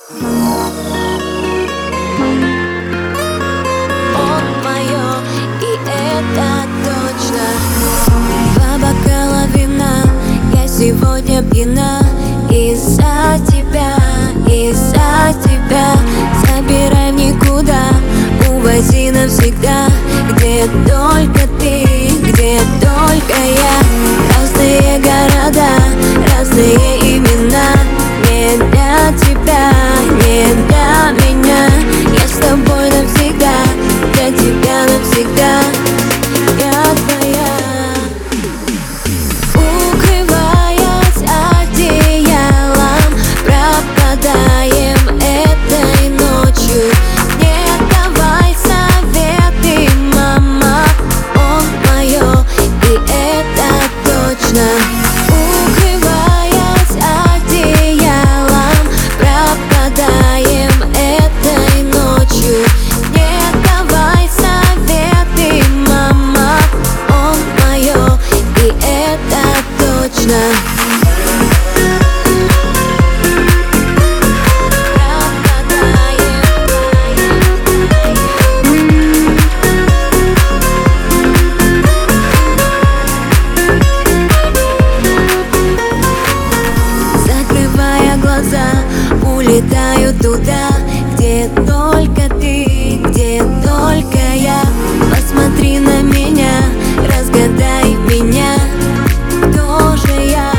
Он моё, и это точно. 2 бокала вина, я сегодня пьяна. Из-за тебя, из-за тебя. Забирай в никуда, увози навсегда. Где только ты, где только я. Разные города, разные имена. Не для тебя, не для меня. Я с тобой навсегда, для тебя навсегда. Я твоя. Укрываясь одеялом, пропадаем этой ночью. Не давай советы, мама, он моё, и это точно. Укрываясь одеялом, пропадаем этой ночью. Не давай советы, мама, он моё, и это точно. Закрывая глаза, улетаю туда, где только ты, где только я. Посмотри на меня, разгадай меня, кто же я?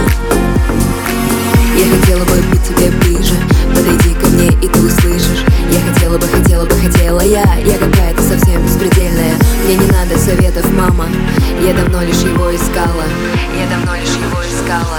Я хотела бы быть тебе ближе, подойди ко мне и ты услышишь. Я хотела бы, хотела я какая-то совсем беспредельная. Мне не надо советов, мама, я давно лишь его искала. Я давно лишь его искала.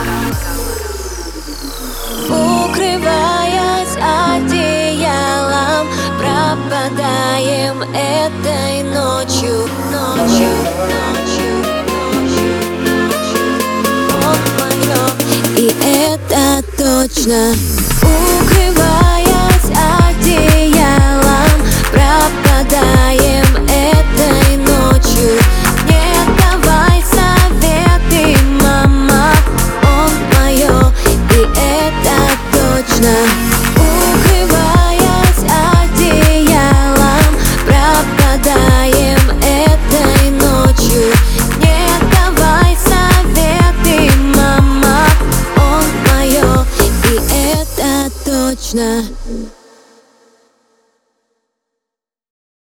Укрываясь одеялом, пропадаем этой ночью, ночью, ночью, ночью, ночью. Он моё, и это точно. Укрываясь одеялом, пропадаем этой ночью. Не давай советы, мама, он моё, и это точно. Укрываясь одеялом, пропадаем этой ночью. Не давай советы, мама, он моё, и это точно.